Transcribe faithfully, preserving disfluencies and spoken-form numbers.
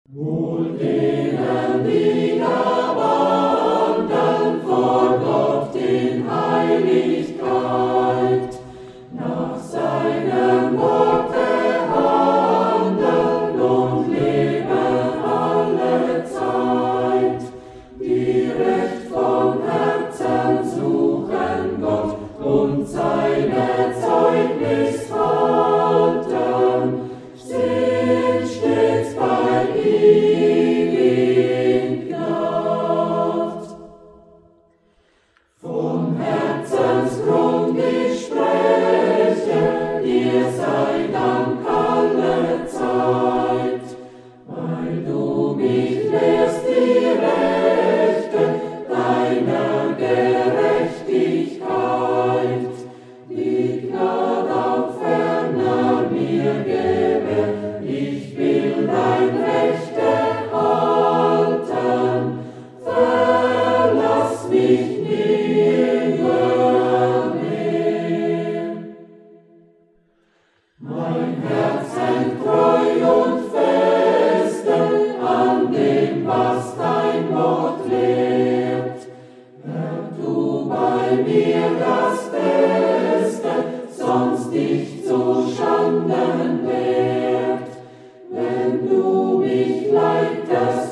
Wohl denen, die da wandeln vor Gott in Heiligkeit, nach seinem Worte handeln und leben alle Zeit, die recht von Herzen suchen Gott und seine Zeugnis halten, sind stets bei ihm in Gnad. Vom Herzensgrund ich spreche, dir sei Dank alle Zeit, weil du mich lehrst die Rechte deiner Gerechtigkeit, die Gnade auch ferner mir gebe, ich will dein Recht erhalten, verlass mich nimmermehr. Mein Herz hängt treu und feste an dem, was dein Wort lehrt. Herr, tu bei mir das Beste, sonst dich zu Schanden wehrt. Wenn du mich leitest